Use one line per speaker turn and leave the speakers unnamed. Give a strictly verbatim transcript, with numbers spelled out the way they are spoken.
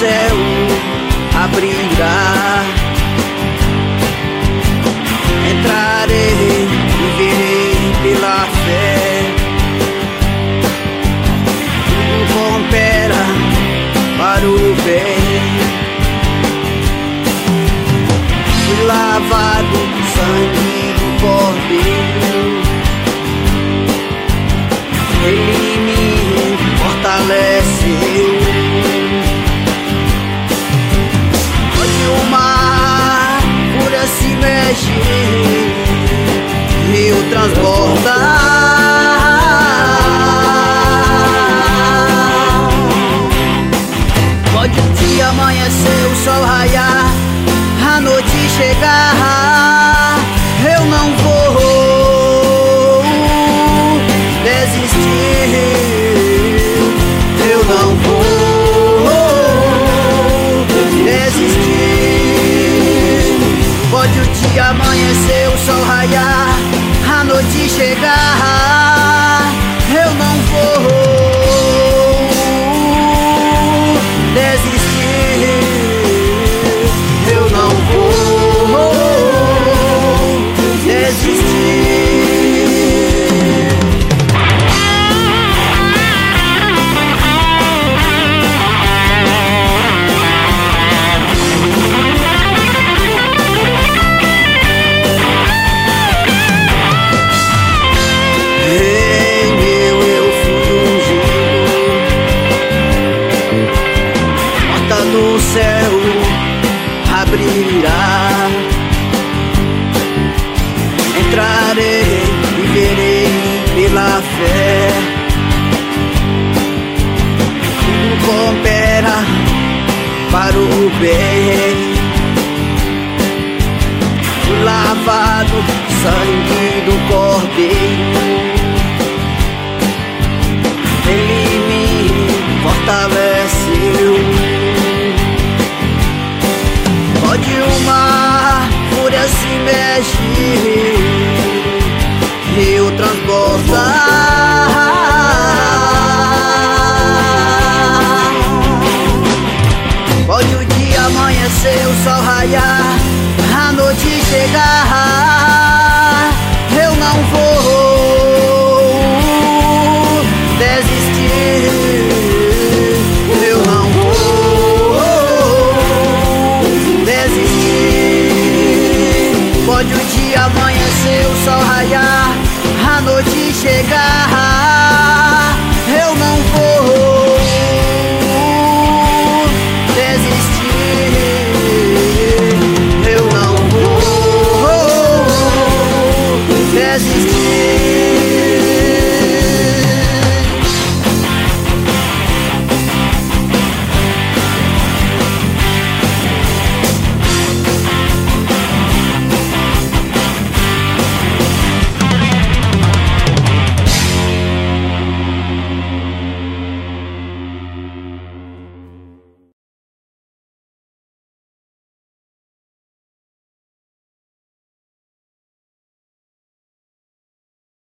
céu abrirá. Entrarei e verei pela fé. Tudo coopera para o bem. Fui lavado no sangue do Cordeiro. Ele me fortaleceu. Onde o mar fúria se mexe, rio transborda. Pode o dia amanhecer, o sol raiar, a noite chegar, eu não vou desistir, eu não vou desistir. Pode o dia amanhecer, o sol raiar, a noite chegar, eu não vou desistir, eu não vou desistir. O céu abrirá. Entrarei e verei pela fé. Tudo coopera para o bem. Fui lavado no sangue do Cordeiro. Ele me fortaleceu. Pode o mar, fúria se mexe, rio transborda. Pode o dia amanhecer, o sol raiar, a noite chegar, eu não vou desistir, eu não vou desistir. Pode o dia amanhecer, o sol raiar, a noite chegar, eu não vou desistir, eu não vou desistir.